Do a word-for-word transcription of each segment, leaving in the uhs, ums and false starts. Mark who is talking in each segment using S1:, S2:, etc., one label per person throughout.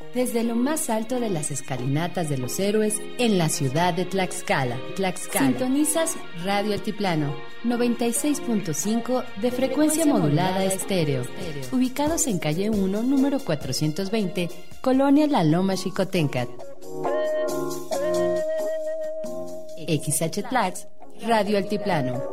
S1: Desde lo más alto de las escalinatas de los héroes en la ciudad de Tlaxcala, Tlaxcala. Sintonizas Radio Altiplano, noventa y seis punto cinco de frecuencia modulada estéreo. Ubicados en calle uno, número cuatrocientos veinte, Colonia La Loma Xicoténcat. X H Tlax, Radio Altiplano.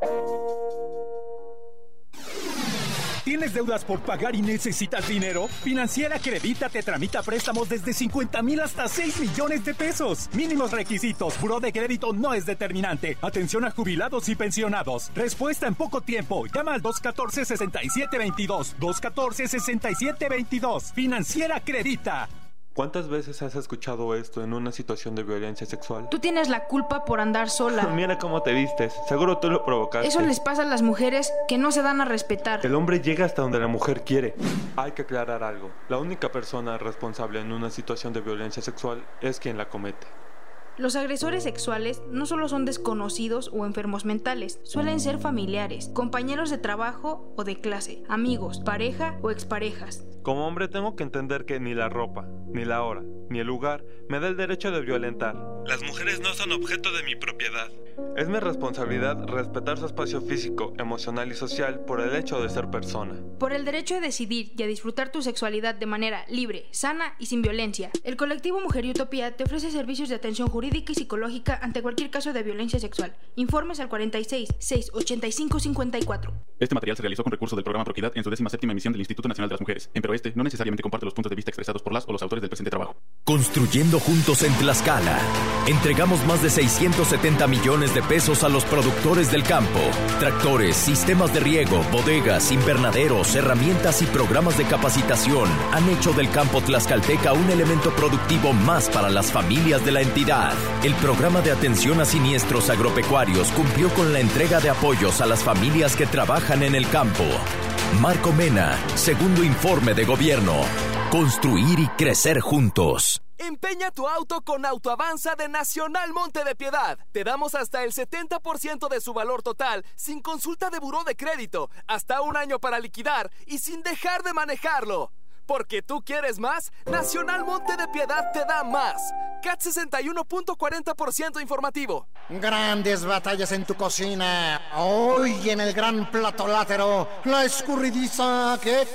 S2: ¿Tienes deudas por pagar y necesitas dinero? Financiera Credita te tramita préstamos desde cincuenta mil hasta seis millones de pesos. Mínimos requisitos. Buró de crédito no es determinante. Atención a jubilados y pensionados. Respuesta en poco tiempo. Llama al dos uno cuatro, seis siete dos dos. dos uno cuatro, seis siete dos dos. Financiera Credita.
S3: ¿Cuántas veces has escuchado esto en una situación de violencia sexual?
S4: Tú tienes la culpa por andar sola.
S3: Mira cómo te vistes. Seguro tú lo provocaste.
S4: Eso les pasa a las mujeres que no se dan a respetar.
S3: El hombre llega hasta donde la mujer quiere. Hay que aclarar algo. La única persona responsable en una situación de violencia sexual es quien la comete.
S4: Los agresores sexuales no solo son desconocidos o enfermos mentales, suelen ser familiares, compañeros de trabajo o de clase, amigos, pareja o exparejas.
S3: Como hombre tengo que entender que ni la ropa, ni la hora, ni el lugar me da el derecho de violentar. Las mujeres no son objeto de mi propiedad. Es mi responsabilidad respetar su espacio físico, emocional y social por el hecho de ser persona.
S4: Por el derecho a decidir y a disfrutar tu sexualidad de manera libre, sana y sin violencia. El colectivo Mujer y Utopía te ofrece servicios de atención jurídica y psicológica ante cualquier caso de violencia sexual. Informes al cuarenta y seis, seis ochenta y cinco, cincuenta y cuatro.
S5: Este material se realizó con recursos del programa Propiedad en su décima séptima emisión del Instituto Nacional de las Mujeres, pero este no necesariamente comparte los puntos de vista expresados por las o los autores del presente trabajo.
S6: Construyendo juntos en Tlaxcala. Entregamos más de seiscientos setenta millones de pesos a los productores del campo. Tractores, sistemas de riego, bodegas, invernaderos, herramientas y programas de capacitación han hecho del campo tlaxcalteca un elemento productivo más para las familias de la entidad. El programa de atención a siniestros agropecuarios cumplió con la entrega de apoyos a las familias que trabajan en el campo. Marco Mena, segundo informe de gobierno. Construir y crecer juntos.
S7: Empeña tu auto con Autoavanza de Nacional Monte de Piedad. Te damos hasta el setenta por ciento de su valor total, sin consulta de buró de crédito, hasta un año para liquidar y sin dejar de manejarlo. Porque tú quieres más, Nacional Monte de Piedad te da más. C A T sesenta y uno punto cuarenta por ciento informativo.
S8: Grandes batallas en tu cocina. Hoy en el gran plato látero, la escurridiza que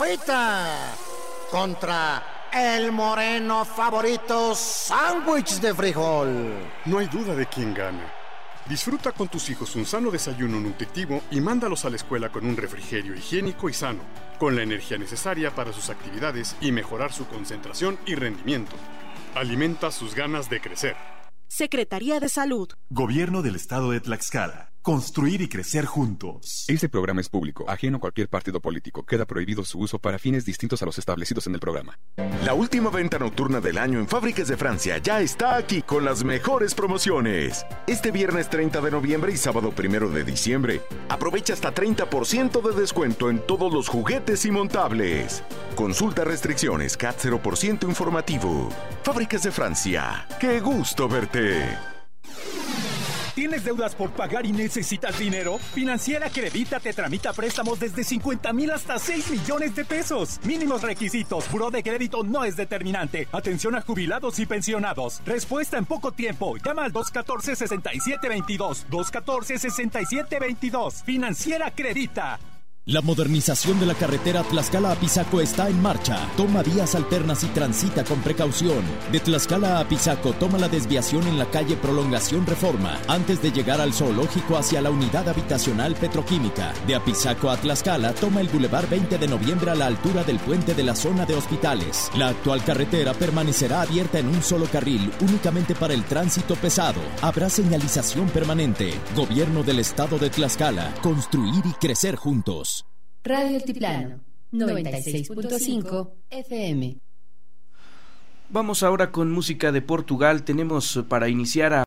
S8: cafeta contra el moreno favorito sándwich de frijol.
S9: No hay duda de quién gana. Disfruta con tus hijos un sano desayuno nutritivo y mándalos a la escuela con un refrigerio higiénico y sano, con la energía necesaria para sus actividades y mejorar su concentración y rendimiento. Alimenta sus ganas de crecer.
S10: Secretaría de Salud.
S11: Gobierno del Estado de Tlaxcala. Construir y crecer juntos.
S12: Este programa es público, ajeno a cualquier partido político. Queda prohibido su uso para fines distintos a los establecidos en el programa.
S13: La última venta nocturna del año en Fábricas de Francia ya está aquí con las mejores promociones. Este viernes treinta de noviembre y sábado primero de diciembre. Aprovecha hasta treinta por ciento de descuento en todos los juguetes y montables. Consulta restricciones, C A T cero por ciento informativo. Fábricas de Francia. ¡Qué gusto verte!
S2: ¿Tienes deudas por pagar y necesitas dinero? Financiera Credita te tramita préstamos desde cincuenta mil hasta seis millones de pesos. Mínimos requisitos. Buró de crédito no es determinante. Atención a jubilados y pensionados. Respuesta en poco tiempo. Llama al dos uno cuatro, seis siete dos dos. dos uno cuatro, seis siete dos dos. Financiera Credita.
S14: La modernización de la carretera Tlaxcala a Pisaco está en marcha. Toma vías alternas y transita con precaución. De Tlaxcala a Pisaco, toma la desviación en la calle Prolongación Reforma, antes de llegar al zoológico hacia la unidad habitacional petroquímica. De Apizaco a Tlaxcala, toma el Boulevard veinte de noviembre a la altura del puente de la zona de hospitales. La actual carretera permanecerá abierta en un solo carril, únicamente para el tránsito pesado. Habrá señalización permanente. Gobierno del Estado de Tlaxcala. Construir y crecer juntos.
S1: Radio Altiplano, noventa y seis punto cinco F M.
S15: Vamos ahora con música de Portugal. Tenemos para iniciar a